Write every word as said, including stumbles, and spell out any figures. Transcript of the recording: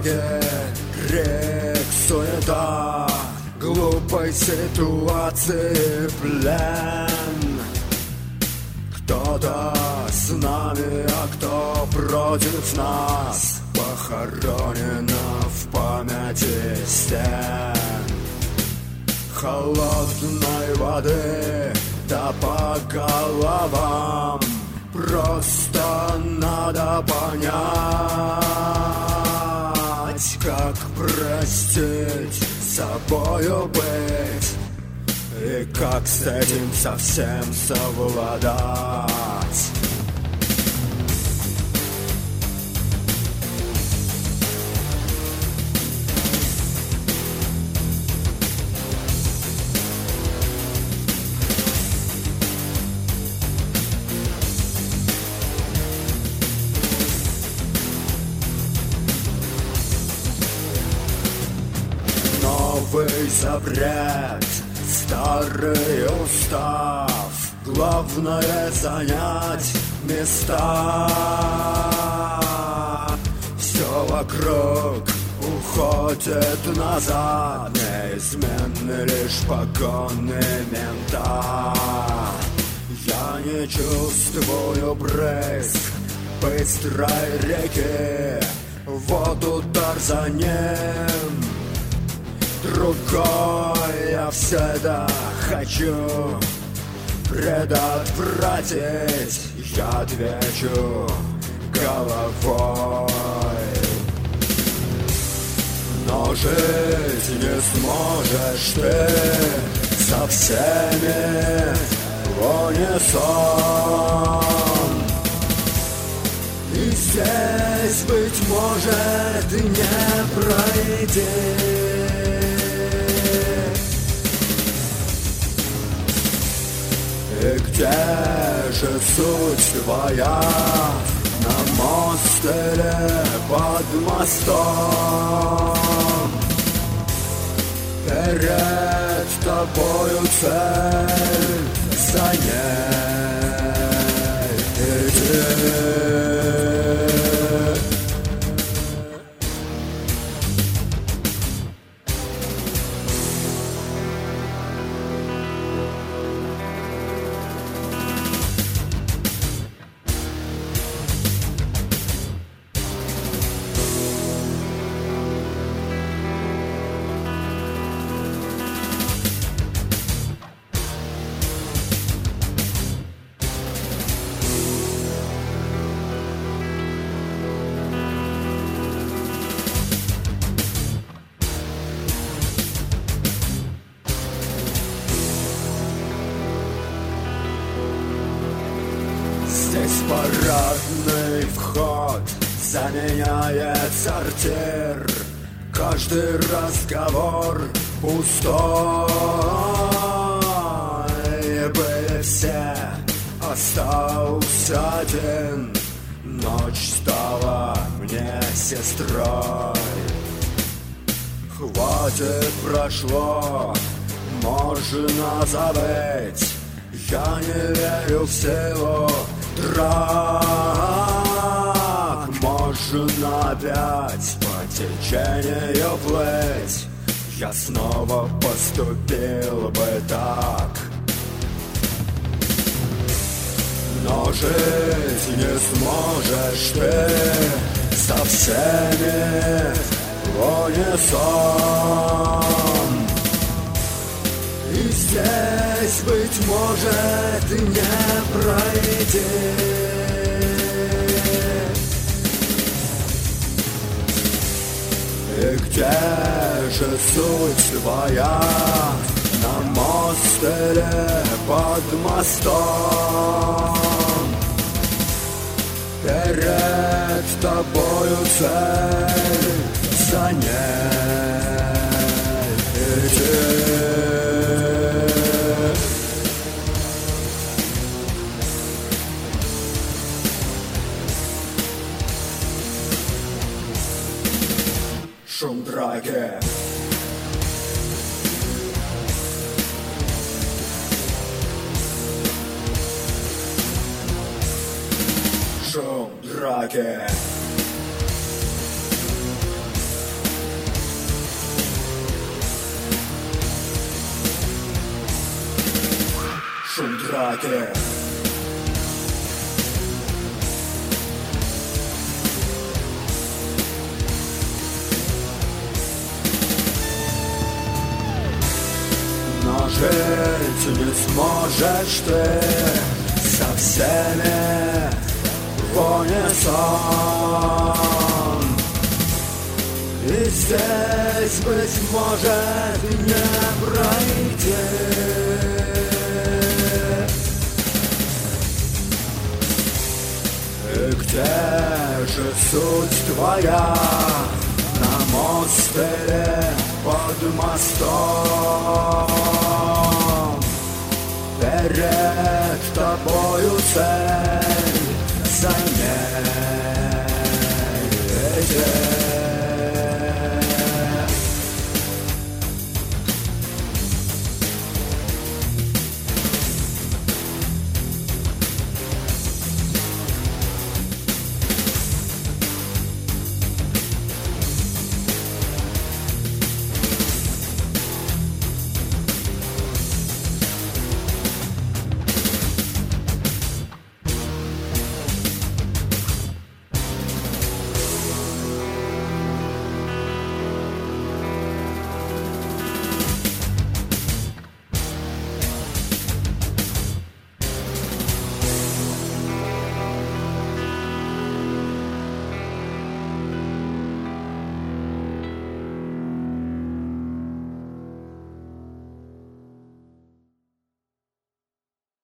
дороге крик, суета, глупой ситуации плен. Кто-то с нами, а кто против нас, похоронено в памяти стен. Холодной воды да по головам просто надо понять, как простить, собою быть, и как с этим совсем совладать. Новый запрет, старый устав, главное занять места. Все вокруг уходит назад, неизменны лишь погоны мента. Я не чувствую брызг быстрой реки, вот удар за ним. Другой я всегда хочу предотвратить, я отвечу головой. Но жить не сможешь ты со всеми в унисон. И здесь, быть может, не пройти. И где же суть твоя, на мост или под мостом? Перед тобою цель, за ней иди. Здесь парадный вход заменяет сортир, каждый разговор пустой. Были все, остался один, ночь стала мне сестрой. Хватит, прошло, можно забыть, я не верю в силу драк. Можно опять по течению плыть, я снова поступил бы так. Но жить не сможешь ты со всеми в унисон. И здесь, быть может, не пройти. И где же суть твоя, на мост или под мостом? Перед тобою цель, за ней иди. Шум драки, шум драки. мраке. Но жить не сможешь ты со всеми в унисон. И здесь, быть может, не пройти. И где же суть твоя? На мостике под мостом. Перед тобою цель, за ней идти.